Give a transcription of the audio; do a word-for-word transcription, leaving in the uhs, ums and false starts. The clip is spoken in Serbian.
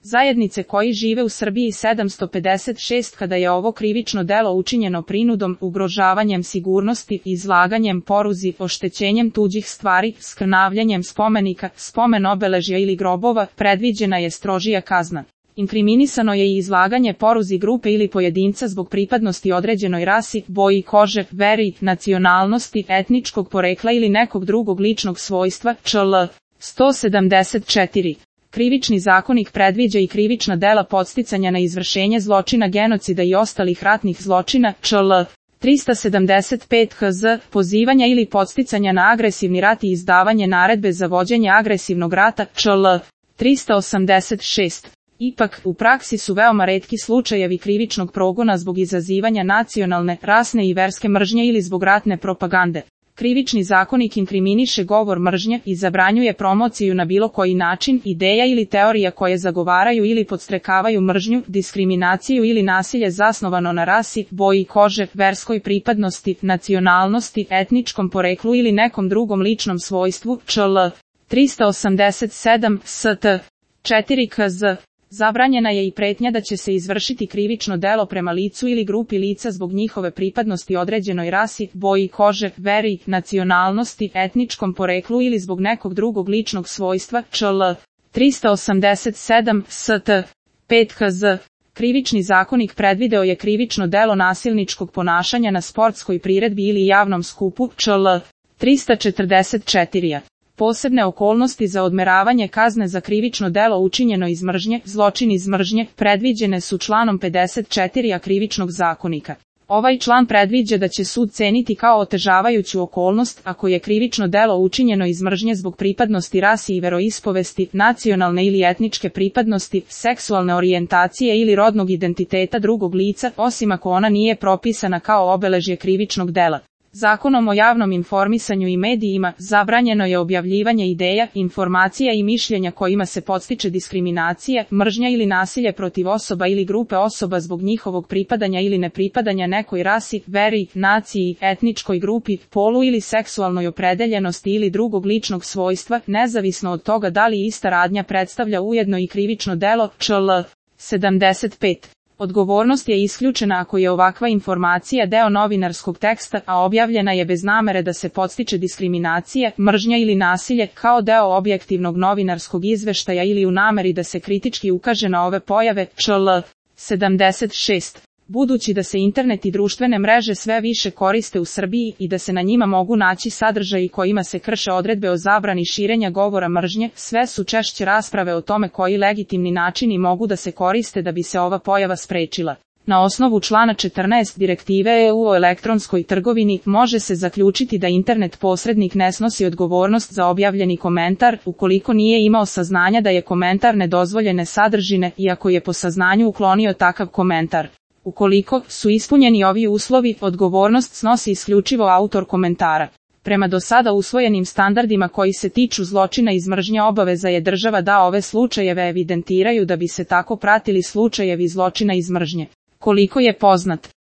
zajednice koji žive u Srbiji sedamsto pedeset šest kada je ovo krivično delo učinjeno prinudom, ugrožavanjem sigurnosti, izlaganjem poruzi, oštećenjem tuđih stvari, skrnavljanjem spomenika, spomen obeležja ili grobova, predviđena je strožija kazna. Inkriminisano je i izlaganje poruzi grupe ili pojedinca zbog pripadnosti određenoj rasi, boji kože, veri, nacionalnosti, etničkog porekla ili nekog drugog ličnog svojstva, čl. sto sedamdeset četiri. Krivični zakonik predviđa i krivična dela podsticanja na izvršenje zločina genocida i ostalih ratnih zločina, čl. trista sedamdeset pet K Z, pozivanja ili podsticanja na agresivni rat i izdavanje naredbe za vođenje agresivnog rata, čl. trista osamdeset šest. Ipak, u praksi su veoma retki slučajevi krivičnog progona zbog izazivanja nacionalne, rasne i verske mržnje ili zbog ratne propagande. Krivični zakonik inkriminiše govor mržnje i zabranjuje promociju na bilo koji način, ideja ili teorija koje zagovaraju ili podstrekavaju mržnju, diskriminaciju ili nasilje zasnovano na rasi, boji kože, verskoj pripadnosti, nacionalnosti, etničkom poreklu ili nekom drugom ličnom svojstvu, čl. trista osamdeset sedam S T četiri K Z. Zabranjena je i pretnja da će se izvršiti krivično delo prema licu ili grupi lica zbog njihove pripadnosti određenoj rasi, boji kože, veri, nacionalnosti, etničkom poreklu ili zbog nekog drugog ličnog svojstva, čl. trista osamdeset sedam S T pet K Z. Krivični zakonik predvideo je krivično delo nasilničkog ponašanja na sportskoj priredbi ili javnom skupu, čl. trista četrdeset četiri. Posebne okolnosti za odmeravanje kazne za krivično delo učinjeno iz mržnje, zločin iz mržnje, predviđene su članom pedeset četiri A Krivičnog zakonika. Ovaj član predviđa da će sud ceniti kao otežavajuću okolnost ako je krivično delo učinjeno iz mržnje zbog pripadnosti rasi i veroispovesti, nacionalne ili etničke pripadnosti, seksualne orijentacije ili rodnog identiteta drugog lica, osim ako ona nije propisana kao obeležje krivičnog dela. Zakonom o javnom informisanju i medijima zabranjeno je objavljivanje ideja, informacija i mišljenja kojima se podstiče diskriminacija, mržnja ili nasilje protiv osoba ili grupe osoba zbog njihovog pripadanja ili nepripadanja nekoj rasi, veri, naciji, etničkoj grupi, polu ili seksualnoj opredeljenosti ili drugog ličnog svojstva, nezavisno od toga da li ista radnja predstavlja ujedno i krivično delo, čl. sedamdeset pet. Odgovornost je isključena ako je ovakva informacija deo novinarskog teksta, a objavljena je bez namere da se podstiče diskriminacija, mržnja ili nasilje, kao deo objektivnog novinarskog izveštaja ili u nameri da se kritički ukaže na ove pojave, čl. sedamdeset šest. Budući da se internet i društvene mreže sve više koriste u Srbiji i da se na njima mogu naći sadržaji kojima se krše odredbe o zabrani širenja govora mržnje, sve su češće rasprave o tome koji legitimni načini mogu da se koriste da bi se ova pojava sprečila. Na osnovu člana četrnaest Direktive E U o elektronskoj trgovini može se zaključiti da internet posrednik ne snosi odgovornost za objavljeni komentar, ukoliko nije imao saznanja da je komentar nedozvoljene sadržine i ako je po saznanju uklonio takav komentar. Ukoliko su ispunjeni ovi uslovi, odgovornost snosi isključivo autor komentara. Prema do sada usvojenim standardima koji se tiču zločina iz mržnje obaveza je država da ove slučajeve evidentiraju da bi se tako pratili slučajevi zločina iz mržnje. Koliko je poznat,